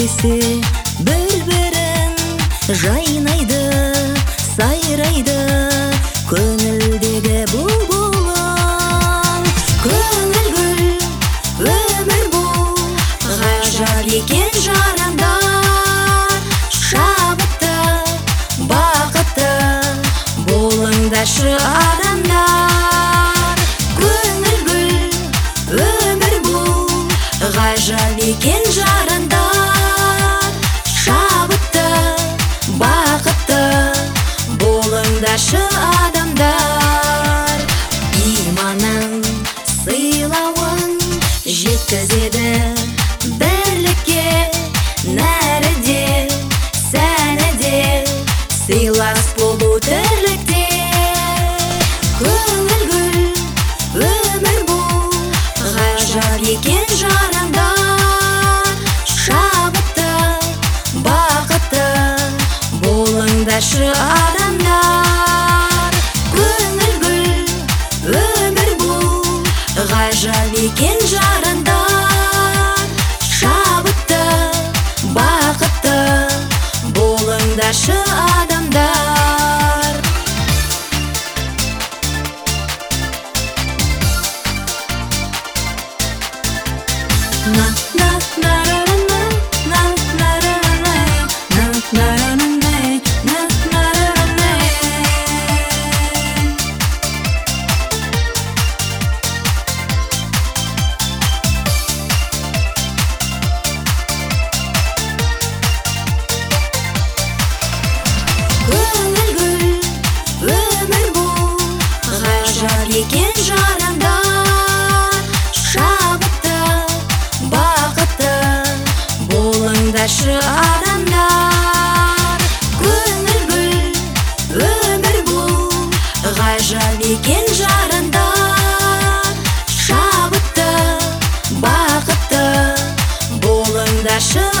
иккиси бір-бірін жайнайды, сайрайды көңілдегі бұлбұлым. Көңіл гүл, өмір бұл, ғажап екен жарандар. Шабытты, бақытты болыңдаршы адамдар. Көңіл гүл, өмір бұл, ғажап екен жарандар. Шабытты, бақытты болыңдаршы адамдар. Иманын, сыйлауын жеткізеді бірлікке, нәріде, сәніде, сыйлас болу тірлікте. Көңіл гүл, өмір бұл, ғажап екен жарандар. Шабытты, бақытты болыңдаршы адамдар. Көңіл гүл, өмір бұл, ғажап екен жарандар. Шабытты, бақытты болыңдаршы адамдар. Көңіл гүл, өмір бұл, ғажап екен жарандар. Шабытты, бақытты болыңдаршы адамдар. Көңіл гүл, өмір бұл, ғажап екен жарандар. Шабытты, бақытты болыңдаршы